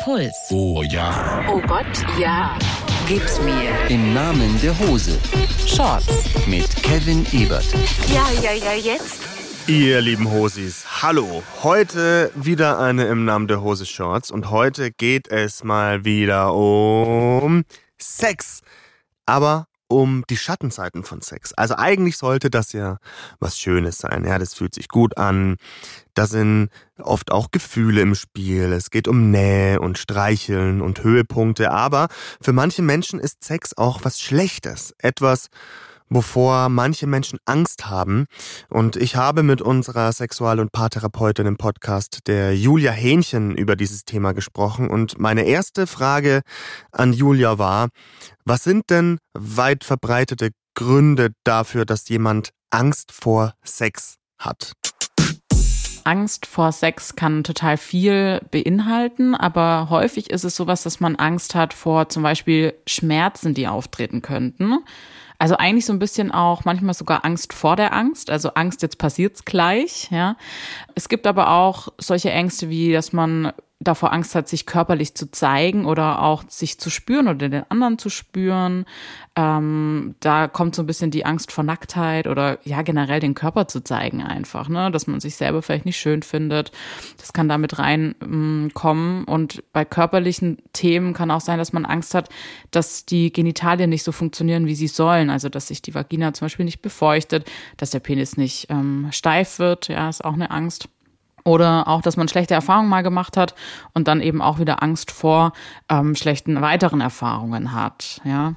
Puls. Oh ja. Oh Gott, ja. Gib's mir. Im Namen der Hose. Shorts. Mit Kevin Ebert. Ja, jetzt. Ihr lieben Hosis, hallo. Heute wieder eine im Namen der Hose Shorts und heute geht es mal wieder um Sex. Aber um die Schattenseiten von Sex. Also eigentlich sollte das ja was Schönes sein. Ja, das fühlt sich gut an. Da sind oft auch Gefühle im Spiel. Es geht um Nähe und Streicheln und Höhepunkte. Aber für manche Menschen ist Sex auch was Schlechtes. Etwas, wovor manche Menschen Angst haben. Und ich habe mit unserer Sexual- und Paartherapeutin im Podcast, der Julia Hähnchen, über dieses Thema gesprochen. Und meine erste Frage an Julia war, was sind denn weit verbreitete Gründe dafür, dass jemand Angst vor Sex hat? Angst vor Sex kann total viel beinhalten, aber häufig ist es sowas, dass man Angst hat vor zum Beispiel Schmerzen, die auftreten könnten. Also eigentlich so ein bisschen auch manchmal sogar Angst vor der Angst, also Angst, jetzt passiert's gleich, ja. Es gibt aber auch solche Ängste wie, dass man davor Angst hat, sich körperlich zu zeigen oder auch sich zu spüren oder den anderen zu spüren. Da kommt so ein bisschen die Angst vor Nacktheit oder ja generell den Körper zu zeigen einfach, ne, dass man sich selber vielleicht nicht schön findet. Das kann da mit reinkommen. Und bei körperlichen Themen kann auch sein, dass man Angst hat, dass die Genitalien nicht so funktionieren, wie sie sollen. Also dass sich die Vagina zum Beispiel nicht befeuchtet, dass der Penis nicht steif wird. Ja, ist auch eine Angst. Oder auch, dass man schlechte Erfahrungen mal gemacht hat und dann eben auch wieder Angst vor schlechten weiteren Erfahrungen hat. Ja.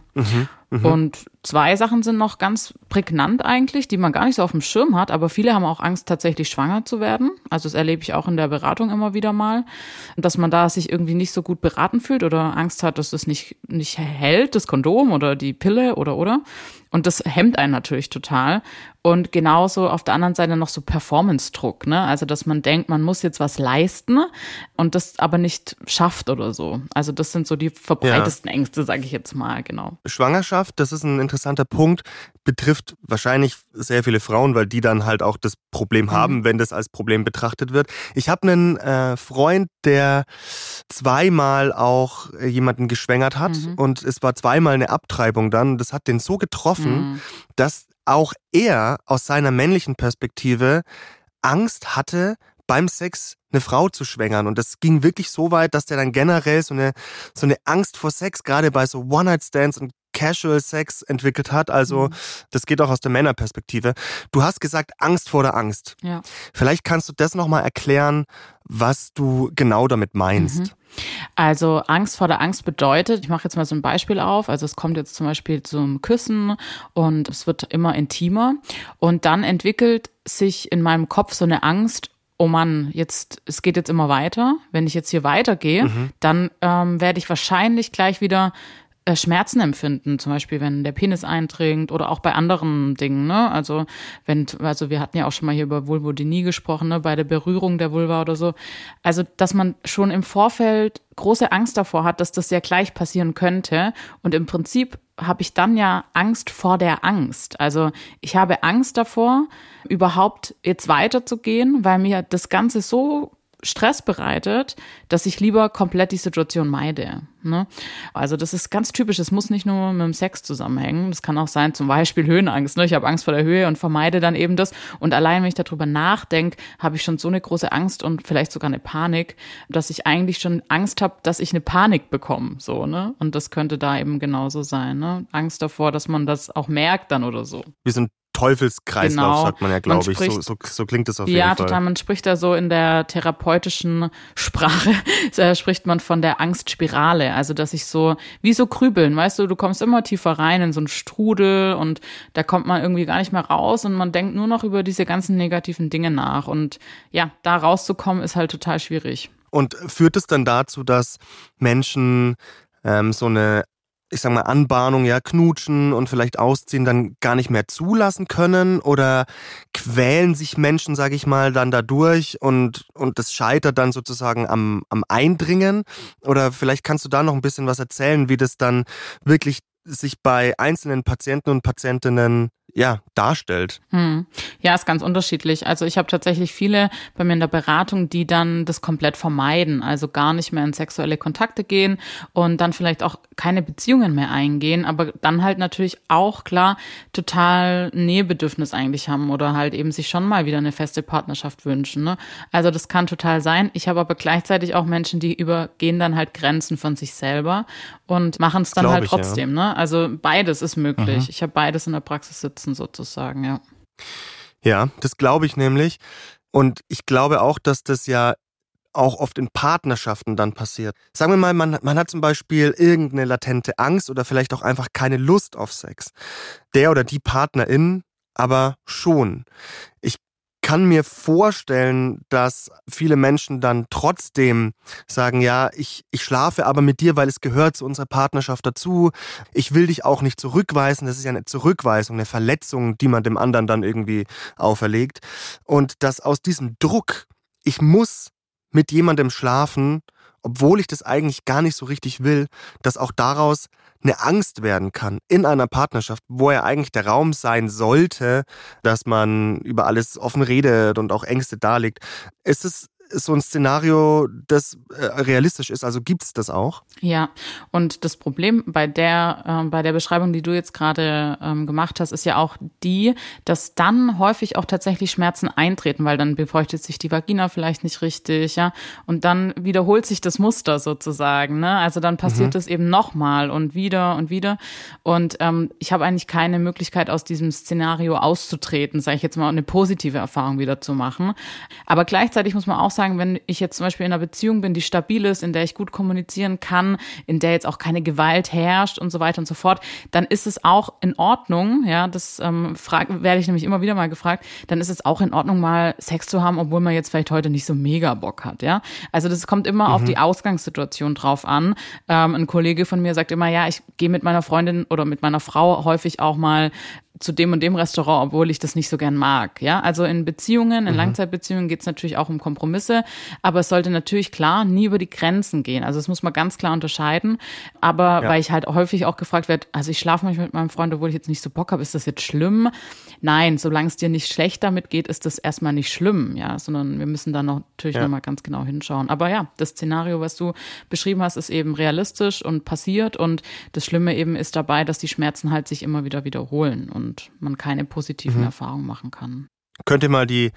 Und zwei Sachen sind noch ganz prägnant eigentlich, die man gar nicht so auf dem Schirm hat, aber viele haben auch Angst, tatsächlich schwanger zu werden. Also das erlebe ich auch in der Beratung immer wieder mal, dass man da sich irgendwie nicht so gut beraten fühlt oder Angst hat, dass es nicht hält, das Kondom oder die Pille oder. Und das hemmt einen natürlich total. Und genauso auf der anderen Seite noch so Performance-Druck, ne? Also dass man denkt, man muss jetzt was leisten und das aber nicht schafft oder so. Also das sind so die verbreitesten Ängste, sage ich jetzt mal, genau. Schwangerschaft, das ist ein interessanter Punkt, betrifft wahrscheinlich sehr viele Frauen, weil die dann halt auch das Problem haben, wenn das als Problem betrachtet wird. Ich habe einen Freund, der zweimal auch jemanden geschwängert hat und es war zweimal eine Abtreibung dann. Das hat den so getroffen, dass auch er aus seiner männlichen Perspektive Angst hatte, beim Sex eine Frau zu schwängern. Und das ging wirklich so weit, dass der dann generell so eine Angst vor Sex, gerade bei so One-Night-Stands und Casual Sex entwickelt hat. Also das geht auch aus der Männerperspektive. Du hast gesagt, Angst vor der Angst. Ja. Vielleicht kannst du das nochmal erklären, was du genau damit meinst. Also Angst vor der Angst bedeutet, ich mache jetzt mal so ein Beispiel auf, also es kommt jetzt zum Beispiel zum Küssen und es wird immer intimer und dann entwickelt sich in meinem Kopf so eine Angst, oh Mann, es geht jetzt immer weiter. Wenn ich jetzt hier weitergehe, dann werde ich wahrscheinlich gleich wieder Schmerzen empfinden, zum Beispiel wenn der Penis eindringt oder auch bei anderen Dingen, ne? Also wir hatten ja auch schon mal hier über Vulvodynie gesprochen, ne? Bei der Berührung der Vulva oder so. Also dass man schon im Vorfeld große Angst davor hat, dass das ja gleich passieren könnte und im Prinzip habe ich dann ja Angst vor der Angst. Also ich habe Angst davor, überhaupt jetzt weiterzugehen, weil mir das Ganze so Stress bereitet, dass ich lieber komplett die Situation meide. Ne? Also das ist ganz typisch, es muss nicht nur mit dem Sex zusammenhängen, das kann auch sein, zum Beispiel Höhenangst. Ne? Ich habe Angst vor der Höhe und vermeide dann eben das. Und allein, wenn ich darüber nachdenke, habe ich schon so eine große Angst und vielleicht sogar eine Panik, dass ich eigentlich schon Angst habe, dass ich eine Panik bekomme. So, ne? Und das könnte da eben genauso sein. Ne? Angst davor, dass man das auch merkt dann oder so. Wir sind Teufelskreislauf, sagt man ja, glaube ich. So klingt es auf jeden Fall. Ja, total. Man spricht da so in der therapeutischen Sprache, spricht man von der Angstspirale. Also, dass ich so, wie so Krübeln, weißt du kommst immer tiefer rein in so einen Strudel und da kommt man irgendwie gar nicht mehr raus und man denkt nur noch über diese ganzen negativen Dinge nach. Und ja, da rauszukommen ist halt total schwierig. Und führt es dann dazu, dass Menschen so eine, ich sag mal, Anbahnung, ja, knutschen und vielleicht ausziehen, dann gar nicht mehr zulassen können? Oder quälen sich Menschen, sage ich mal, dann dadurch und das scheitert dann sozusagen am Eindringen? Oder vielleicht kannst du da noch ein bisschen was erzählen, wie das dann wirklich sich bei einzelnen Patienten und Patientinnen darstellt. Ja, ist ganz unterschiedlich. Also ich habe tatsächlich viele bei mir in der Beratung, die dann das komplett vermeiden, also gar nicht mehr in sexuelle Kontakte gehen und dann vielleicht auch keine Beziehungen mehr eingehen, aber dann halt natürlich auch klar total Nähebedürfnis eigentlich haben oder halt eben sich schon mal wieder eine feste Partnerschaft wünschen. Ne? Also das kann total sein. Ich habe aber gleichzeitig auch Menschen, die übergehen dann halt Grenzen von sich selber und machen es dann halt trotzdem. Ne? Also beides ist möglich. Ich habe beides in der Praxis sitzen sozusagen, ja. Ja, das glaube ich nämlich. Und ich glaube auch, dass das ja auch oft in Partnerschaften dann passiert. Sagen wir mal, man hat zum Beispiel irgendeine latente Angst oder vielleicht auch einfach keine Lust auf Sex. Der oder die Partnerin aber schon. Ich kann mir vorstellen, dass viele Menschen dann trotzdem sagen, ja, ich schlafe aber mit dir, weil es gehört zu unserer Partnerschaft dazu. Ich will dich auch nicht zurückweisen. Das ist ja eine Zurückweisung, eine Verletzung, die man dem anderen dann irgendwie auferlegt. Und dass aus diesem Druck, ich muss mit jemandem schlafen, obwohl ich das eigentlich gar nicht so richtig will, dass auch daraus eine Angst werden kann in einer Partnerschaft, wo ja eigentlich der Raum sein sollte, dass man über alles offen redet und auch Ängste darlegt. Ist es so ein Szenario, das realistisch ist? Also gibt's das auch? Ja, und das Problem bei der Beschreibung, die du jetzt gerade gemacht hast, ist ja auch die, dass dann häufig auch tatsächlich Schmerzen eintreten, weil dann befeuchtet sich die Vagina vielleicht nicht richtig, ja, und dann wiederholt sich das Muster sozusagen, ne? Also dann passiert es eben nochmal und wieder und wieder. Und ich habe eigentlich keine Möglichkeit, aus diesem Szenario auszutreten, sage ich jetzt mal, eine positive Erfahrung wieder zu machen. Aber gleichzeitig muss man auch sagen, wenn ich jetzt zum Beispiel in einer Beziehung bin, die stabil ist, in der ich gut kommunizieren kann, in der jetzt auch keine Gewalt herrscht und so weiter und so fort, dann ist es auch in Ordnung, ja, das werde ich nämlich immer wieder mal gefragt, dann ist es auch in Ordnung, mal Sex zu haben, obwohl man jetzt vielleicht heute nicht so mega Bock hat, ja. Also das kommt immer auf die Ausgangssituation drauf an. Ein Kollege von mir sagt immer, ja, ich gehe mit meiner Freundin oder mit meiner Frau häufig auch mal zu dem und dem Restaurant, obwohl ich das nicht so gern mag. Ja, also in Beziehungen, in Langzeitbeziehungen geht es natürlich auch um Kompromisse, aber es sollte natürlich klar nie über die Grenzen gehen. Also das muss man ganz klar unterscheiden. Aber weil ich halt häufig auch gefragt werde, also ich schlafe manchmal mit meinem Freund, obwohl ich jetzt nicht so Bock habe, ist das jetzt schlimm? Nein, solange es dir nicht schlecht damit geht, ist das erstmal nicht schlimm, ja, sondern wir müssen da natürlich nochmal ganz genau hinschauen. Aber ja, das Szenario, was du beschrieben hast, ist eben realistisch und passiert und das Schlimme eben ist dabei, dass die Schmerzen halt sich immer wieder wiederholen und man keine positiven Erfahrungen machen kann. Könnt ihr mal die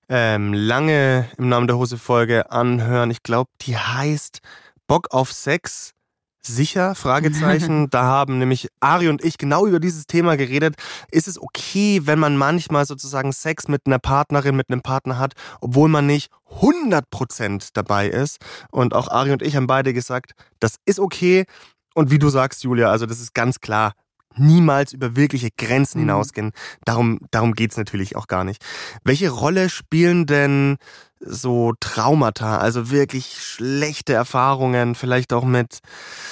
lange im Namen der Hose Folge anhören. Ich glaube, die heißt Bock auf Sex? Sicher? Fragezeichen. Da haben nämlich Ari und ich genau über dieses Thema geredet. Ist es okay, wenn man manchmal sozusagen Sex mit einer Partnerin, mit einem Partner hat, obwohl man nicht 100% dabei ist? Und auch Ari und ich haben beide gesagt, das ist okay. Und wie du sagst, Julia, also das ist ganz klar, niemals über wirkliche Grenzen hinausgehen. Darum geht's natürlich auch gar nicht. Welche Rolle spielen denn so Traumata, also wirklich schlechte Erfahrungen, vielleicht auch mit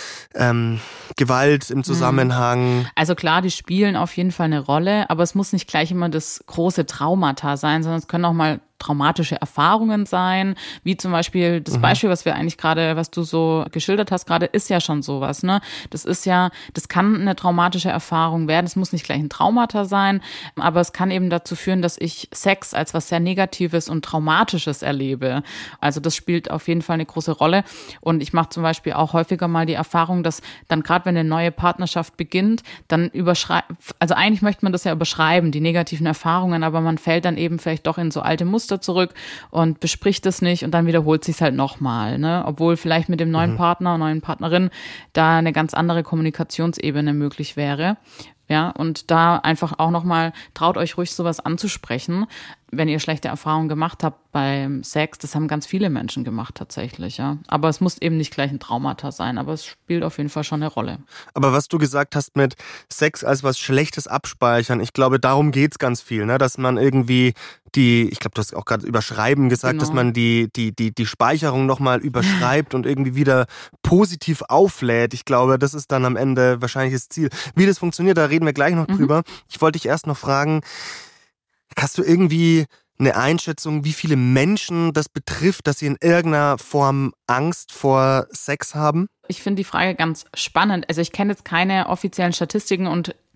Gewalt im Zusammenhang? Also klar, die spielen auf jeden Fall eine Rolle, aber es muss nicht gleich immer das große Traumata sein, sondern es können auch mal traumatische Erfahrungen sein, wie zum Beispiel das Beispiel, was du so geschildert hast gerade, ist ja schon sowas, ne? Das kann eine traumatische Erfahrung werden. Es muss nicht gleich ein Traumata sein, aber es kann eben dazu führen, dass ich Sex als was sehr Negatives und Traumatisches erlebe. Also das spielt auf jeden Fall eine große Rolle. Und ich mache zum Beispiel auch häufiger mal die Erfahrung, dass dann gerade, wenn eine neue Partnerschaft beginnt, dann also eigentlich möchte man das ja überschreiben, die negativen Erfahrungen, aber man fällt dann eben vielleicht doch in so alte Muster zurück und bespricht es nicht und dann wiederholt sich es halt nochmal, ne? Obwohl vielleicht mit dem neuen Partner, neuen Partnerin da eine ganz andere Kommunikationsebene möglich wäre. Ja, und da einfach auch nochmal, traut euch ruhig sowas anzusprechen, wenn ihr schlechte Erfahrungen gemacht habt beim Sex. Das haben ganz viele Menschen gemacht tatsächlich, ja. Aber es muss eben nicht gleich ein Traumata sein, aber es spielt auf jeden Fall schon eine Rolle. Aber was du gesagt hast mit Sex als was Schlechtes abspeichern, ich glaube, darum geht's ganz viel, ne? Dass man irgendwie ich glaube, du hast auch gerade überschreiben gesagt, genau, dass man die Speicherung nochmal überschreibt und irgendwie wieder positiv auflädt. Ich glaube, das ist dann am Ende wahrscheinlich das Ziel. Wie das funktioniert, da reden wir gleich noch drüber. Ich wollte dich erst noch fragen, hast du irgendwie eine Einschätzung, wie viele Menschen das betrifft, dass sie in irgendeiner Form Angst vor Sex haben? Ich finde die Frage ganz spannend. Also ich kenne jetzt keine offiziellen Statistiken und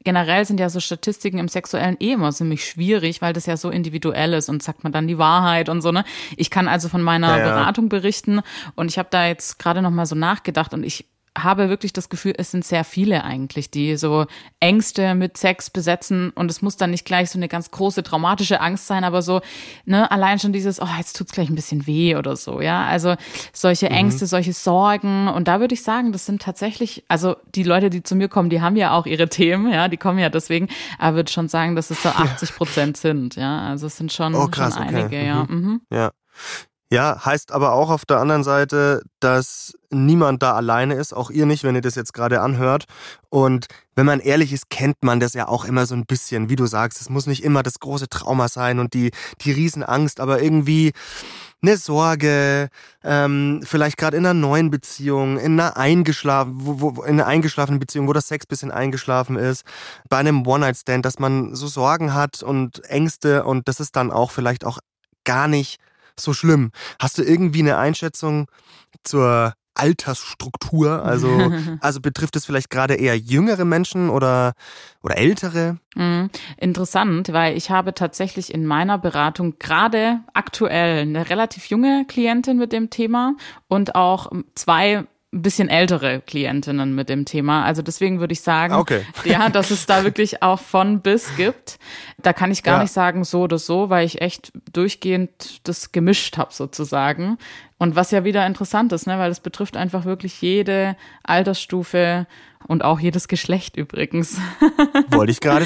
generell sind ja so Statistiken im Sexuellen immer ziemlich schwierig, weil das ja so individuell ist und sagt man dann die Wahrheit und so, ne? Ich kann also von meiner Beratung berichten und ich habe da jetzt gerade noch mal so nachgedacht und ich habe wirklich das Gefühl, es sind sehr viele eigentlich, die so Ängste mit Sex besetzen und es muss dann nicht gleich so eine ganz große traumatische Angst sein, aber so, ne, allein schon dieses, oh, jetzt tut's gleich ein bisschen weh oder so, ja, also solche Ängste, solche Sorgen und da würde ich sagen, das sind tatsächlich, also die Leute, die zu mir kommen, die haben ja auch ihre Themen, ja, die kommen ja deswegen, aber würde schon sagen, dass es so 80% sind, ja, also es sind schon, krass, schon einige, okay. ja. Ja. Ja, heißt aber auch auf der anderen Seite, dass niemand da alleine ist, auch ihr nicht, wenn ihr das jetzt gerade anhört. Und wenn man ehrlich ist, kennt man das ja auch immer so ein bisschen, wie du sagst, es muss nicht immer das große Trauma sein und die Riesenangst, aber irgendwie eine Sorge, vielleicht gerade in einer neuen Beziehung, in einer eingeschlafenen Beziehung, wo das Sex ein bisschen eingeschlafen ist, bei einem One-Night-Stand, dass man so Sorgen hat und Ängste und das ist dann auch vielleicht auch gar nicht so schlimm. Hast du irgendwie eine Einschätzung zur Altersstruktur? Also betrifft es vielleicht gerade eher jüngere Menschen oder ältere? Interessant, weil ich habe tatsächlich in meiner Beratung gerade aktuell eine relativ junge Klientin mit dem Thema und auch 2 ein bisschen ältere Klientinnen mit dem Thema. Also deswegen würde ich sagen, ja, dass es da wirklich auch von bis gibt. Da kann ich gar nicht sagen so oder so, weil ich echt durchgehend das gemischt habe sozusagen. Und was ja wieder interessant ist, ne, weil das betrifft einfach wirklich jede Altersstufe und auch jedes Geschlecht übrigens. Wollte ich gerade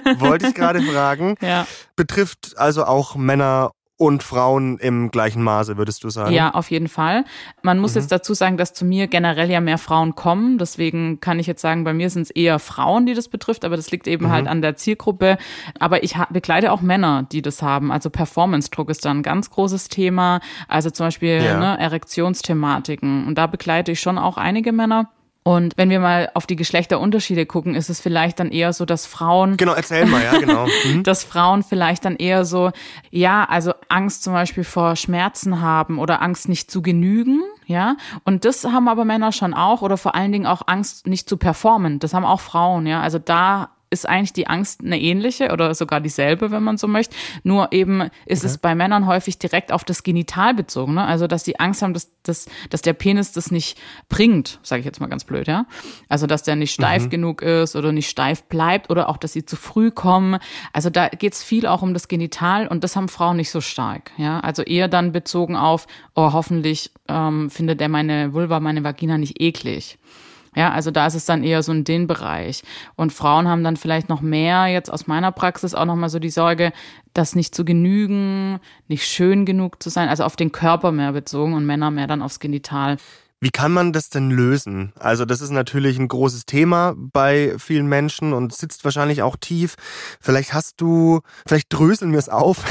fragen. Ja. Betrifft also auch Männer und Frauen im gleichen Maße, würdest du sagen? Ja, auf jeden Fall. Man muss jetzt dazu sagen, dass zu mir generell ja mehr Frauen kommen. Deswegen kann ich jetzt sagen, bei mir sind es eher Frauen, die das betrifft. Aber das liegt eben halt an der Zielgruppe. Aber ich begleite auch Männer, die das haben. Also Performance-Druck ist da ein ganz großes Thema. Also zum Beispiel Erektionsthematiken. Und da begleite ich schon auch einige Männer. Und wenn wir mal auf die Geschlechterunterschiede gucken, ist es vielleicht dann eher so, dass Frauen... Genau, erzähl mal, ja, genau. Dass Frauen vielleicht dann eher so, ja, also Angst zum Beispiel vor Schmerzen haben oder Angst nicht zu genügen, ja. Und das haben aber Männer schon auch oder vor allen Dingen auch Angst nicht zu performen. Das haben auch Frauen, ja. Also da ist eigentlich die Angst eine ähnliche oder sogar dieselbe, wenn man so möchte. Nur eben ist es bei Männern häufig direkt auf das Genital bezogen, ne? Also dass die Angst haben, dass der Penis das nicht bringt, sage ich jetzt mal ganz blöd, ja. Also dass der nicht steif genug ist oder nicht steif bleibt oder auch, dass sie zu früh kommen. Also da geht's viel auch um das Genital und das haben Frauen nicht so stark, ja. Also eher dann bezogen auf, oh, hoffentlich findet der meine Vulva, meine Vagina nicht eklig. Ja, also da ist es dann eher so in den Bereich. Und Frauen haben dann vielleicht noch mehr, jetzt aus meiner Praxis auch nochmal so die Sorge, das nicht zu genügen, nicht schön genug zu sein, also auf den Körper mehr bezogen und Männer mehr dann aufs Genital. Wie kann man das denn lösen? Also das ist natürlich ein großes Thema bei vielen Menschen und sitzt wahrscheinlich auch tief. Vielleicht dröseln wir es auf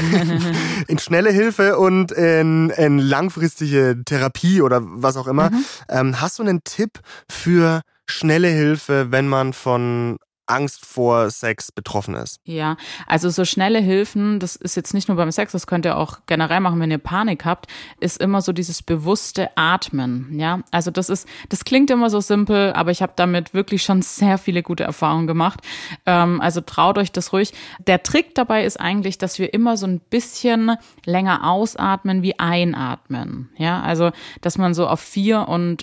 in schnelle Hilfe und in langfristige Therapie oder was auch immer. Hast du einen Tipp für schnelle Hilfe, wenn man von Angst vor Sex betroffen ist? Ja, also so schnelle Hilfen, das ist jetzt nicht nur beim Sex, das könnt ihr auch generell machen, wenn ihr Panik habt, ist immer so dieses bewusste Atmen, ja. Also das klingt immer so simpel, aber ich habe damit wirklich schon sehr viele gute Erfahrungen gemacht. Also traut euch das ruhig. Der Trick dabei ist eigentlich, dass wir immer so ein bisschen länger ausatmen wie einatmen, ja. Also, dass man so auf 4 und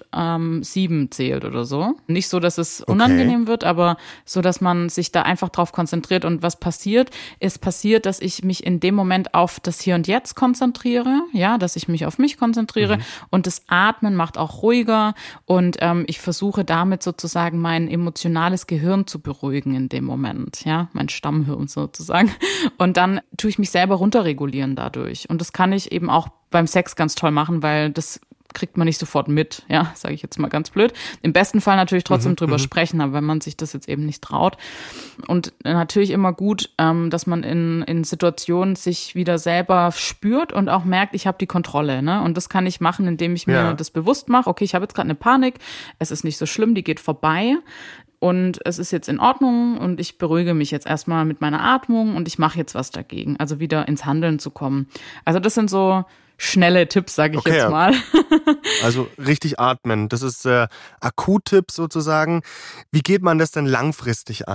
7 zählt oder so. Nicht so, dass es unangenehm wird, aber so, dass man sich da einfach drauf konzentriert. Und was passiert? Es passiert, dass ich mich in dem Moment auf das Hier und Jetzt konzentriere, ja, dass ich mich auf mich konzentriere und das Atmen macht auch ruhiger und ich versuche damit sozusagen mein emotionales Gehirn zu beruhigen in dem Moment, ja, mein Stammhirn sozusagen. Und dann tue ich mich selber runterregulieren dadurch. Und das kann ich eben auch beim Sex ganz toll machen, weil das kriegt man nicht sofort mit, ja, sage ich jetzt mal ganz blöd. Im besten Fall natürlich trotzdem drüber sprechen, aber wenn man sich das jetzt eben nicht traut. Und natürlich immer gut, dass man in Situationen sich wieder selber spürt und auch merkt, ich habe die Kontrolle, ne? Und das kann ich machen, indem ich mir das bewusst mache. Okay, ich habe jetzt gerade eine Panik, es ist nicht so schlimm, die geht vorbei. Und es ist jetzt in Ordnung und ich beruhige mich jetzt erstmal mit meiner Atmung und ich mache jetzt was dagegen, also wieder ins Handeln zu kommen. Also das sind so schnelle Tipps, sage ich jetzt mal. Also richtig atmen, das ist Akut-Tipp sozusagen. Wie geht man das denn langfristig an?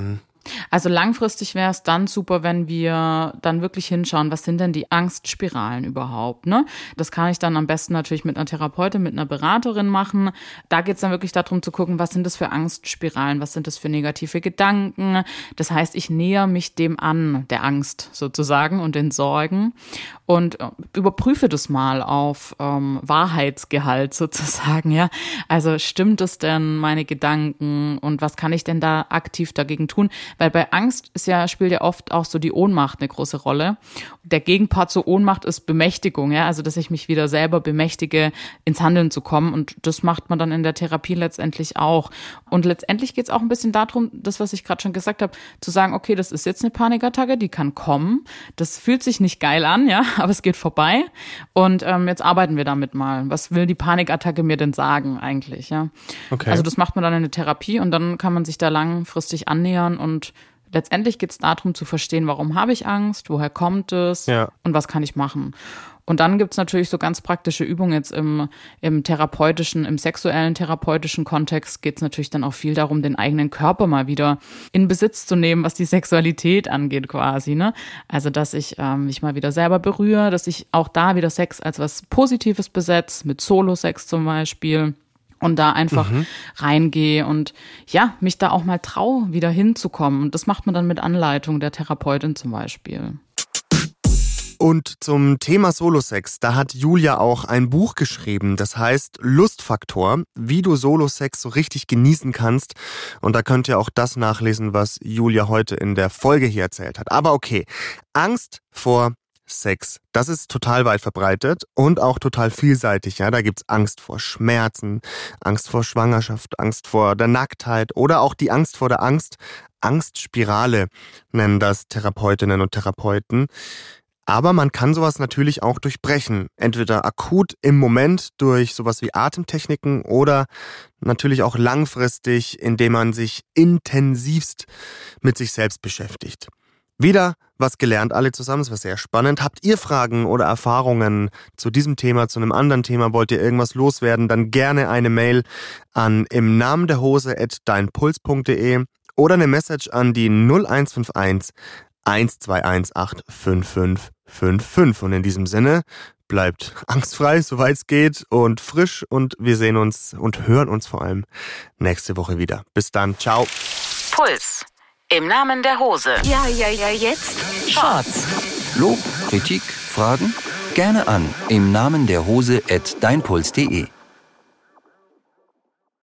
Also langfristig wäre es dann super, wenn wir dann wirklich hinschauen, was sind denn die Angstspiralen überhaupt, ne? Das kann ich dann am besten natürlich mit einer Therapeutin, mit einer Beraterin machen. Da geht es dann wirklich darum zu gucken, was sind das für Angstspiralen, was sind das für negative Gedanken. Das heißt, ich nähere mich dem an, der Angst sozusagen und den Sorgen und überprüfe das mal auf Wahrheitsgehalt sozusagen, ja. Also stimmt es denn, meine Gedanken, und was kann ich denn da aktiv dagegen tun? Weil bei Angst spielt ja oft auch so die Ohnmacht eine große Rolle. Der Gegenpart zur Ohnmacht ist Bemächtigung, ja, also dass ich mich wieder selber bemächtige, ins Handeln zu kommen, und das macht man dann in der Therapie letztendlich auch. Und letztendlich geht es auch ein bisschen darum, das, was ich gerade schon gesagt habe, zu sagen, okay, das ist jetzt eine Panikattacke, die kann kommen, das fühlt sich nicht geil an, ja, aber es geht vorbei, und jetzt arbeiten wir damit mal. Was will die Panikattacke mir denn sagen eigentlich, ja? Okay. Also das macht man dann in der Therapie, und dann kann man sich da langfristig annähern, und letztendlich geht es darum zu verstehen, warum habe ich Angst, woher kommt es, und was kann ich machen. Und dann gibt's natürlich so ganz praktische Übungen jetzt im therapeutischen, im sexuellen therapeutischen Kontext geht's natürlich dann auch viel darum, den eigenen Körper mal wieder in Besitz zu nehmen, was die Sexualität angeht quasi, ne? Also, dass ich mich mal wieder selber berühre, dass ich auch da wieder Sex als was Positives besetze, mit Solo-Sex zum Beispiel. Und da einfach reingehe und ja, mich da auch mal traue, wieder hinzukommen. Und das macht man dann mit Anleitung der Therapeutin zum Beispiel. Und zum Thema Solosex, da hat Julia auch ein Buch geschrieben, das heißt Lustfaktor, wie du Solosex so richtig genießen kannst. Und da könnt ihr auch das nachlesen, was Julia heute in der Folge hier erzählt hat. Aber okay, Angst vor Sex, das ist total weit verbreitet und auch total vielseitig. Ja, da gibt's Angst vor Schmerzen, Angst vor Schwangerschaft, Angst vor der Nacktheit oder auch die Angst vor der Angst. Angstspirale nennen das Therapeutinnen und Therapeuten. Aber man kann sowas natürlich auch durchbrechen. Entweder akut im Moment durch sowas wie Atemtechniken oder natürlich auch langfristig, indem man sich intensivst mit sich selbst beschäftigt. Wieder was gelernt, alle zusammen, das war sehr spannend. Habt ihr Fragen oder Erfahrungen zu diesem Thema, zu einem anderen Thema, wollt ihr irgendwas loswerden, dann gerne eine Mail an imnamenderhose@deinpuls.de oder eine Message an die 0151 1218 5555. Und in diesem Sinne, bleibt angstfrei, soweit es geht, und frisch, und wir sehen uns und hören uns vor allem nächste Woche wieder. Bis dann, ciao. Puls. Im Namen der Hose. Ja, jetzt. Shorts. Lob, Kritik, Fragen? Gerne an imnamenderhose@deinpuls.de.